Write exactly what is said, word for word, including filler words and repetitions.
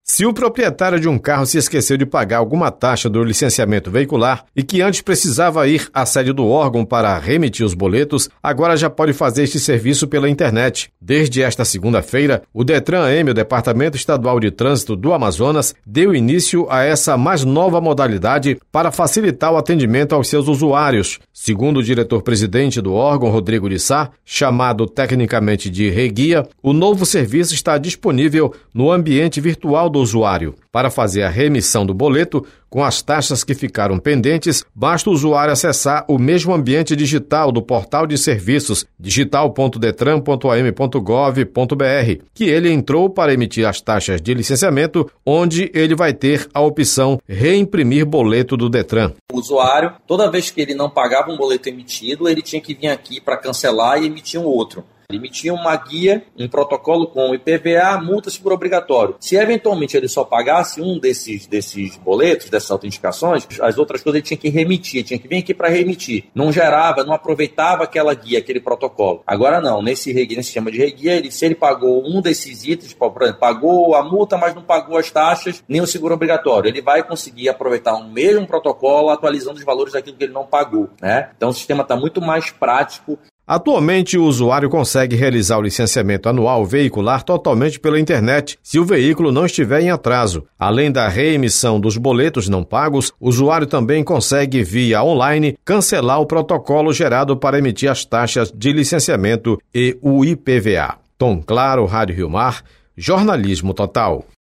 Se o proprietário de um carro se esqueceu de pagar alguma taxa do licenciamento veicular e que antes precisava ir à sede do órgão para remitir os boletos, agora já pode fazer este serviço pela internet. Desde esta segunda-feira, o DETRAN-M, o Departamento Estadual de Trânsito do Amazonas, deu início a essa mais nova modalidade para facilitar o atendimento aos seus usuários. Segundo o diretor-presidente do órgão, Rodrigo de Sá, chamado tecnicamente de Reguia, o novo serviço está disponível no ambiente virtual do usuário. Para fazer a remissão do boleto, com as taxas que ficaram pendentes, basta o usuário acessar o mesmo ambiente digital do portal de serviços digital ponto detran ponto a m ponto gov ponto b r, que ele entrou para emitir as taxas de licenciamento, onde ele vai ter a opção reimprimir boleto do Detran. O usuário, toda vez que ele não pagava um boleto emitido, ele tinha que vir aqui para cancelar e emitir um outro. Ele emitia uma guia, um protocolo com I P V A, multa, seguro obrigatório. Se eventualmente ele só pagasse um desses, desses boletos, dessas autenticações, as outras coisas ele tinha que remitir, tinha que vir aqui para remitir. Não gerava, não aproveitava aquela guia, aquele protocolo. Agora não, nesse, nesse sistema de reguia, ele, se ele pagou um desses itens, por exemplo, pagou a multa, mas não pagou as taxas, nem o seguro obrigatório, ele vai conseguir aproveitar o mesmo protocolo, atualizando os valores daquilo que ele não pagou, né? Então o sistema está muito mais prático. Atualmente, o usuário consegue realizar o licenciamento anual veicular totalmente pela internet, se o veículo não estiver em atraso. Além da reemissão dos boletos não pagos, o usuário também consegue, via online, cancelar o protocolo gerado para emitir as taxas de licenciamento e o I P V A. Tom Claro, Rádio Rio Mar, Jornalismo Total.